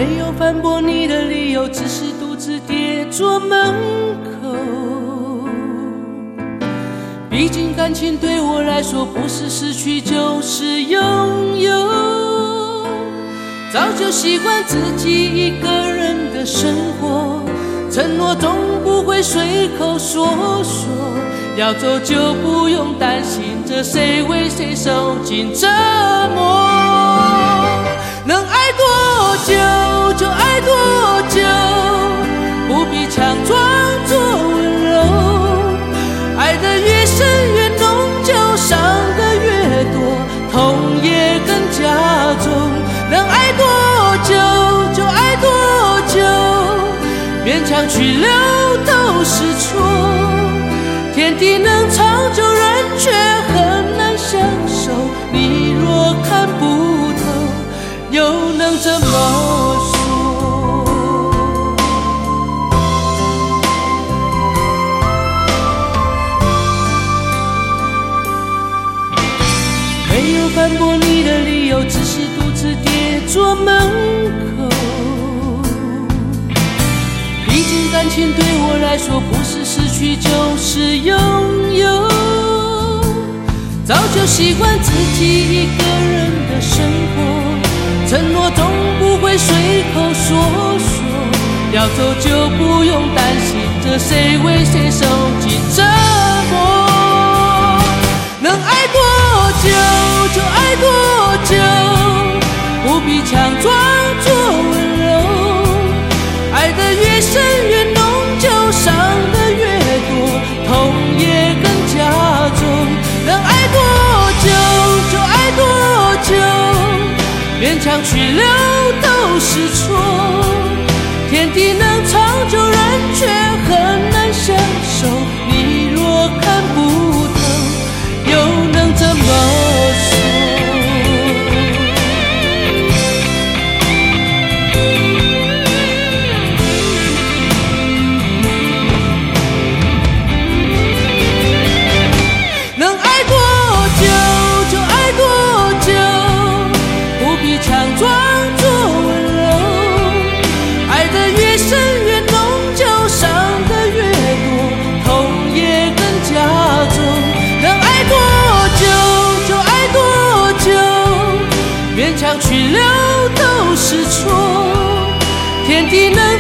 没有反驳你的理由，只是独自跌坐门口。毕竟感情对我来说，不是失去就是拥有。早就习惯自己一个人的生活，承诺总不会随口说说，要走就不用担心着谁为谁受尽折磨。能爱多久就爱多久，不必强装作温柔。爱得越深越浓，就伤得越多，痛也更加重。能爱多久就爱多久，勉强去留都是错。天地能长久，人却很难相守。你若看不透，又能怎么说？没有反驳你的理由，只是独自跌坐门口。毕竟感情对我来说，不是失去就是拥有。早就习惯自己一个人的生活，承诺总不会随口说说，要走就不用担心着谁为谁受尽折磨。能爱多久就爱多久，不必强装作温柔。爱得越深越浓，就伤得越多，痛也更加重。能爱多久就爱多久，勉强去留都是错。天地能长久，人却很难相守。你若看不透，又能怎么说？能爱多久就爱多久，不必强装作温柔。爱得越深越浓，就伤得越多，痛也更加重。能爱多久就爱多久，勉强去留都是错。天地能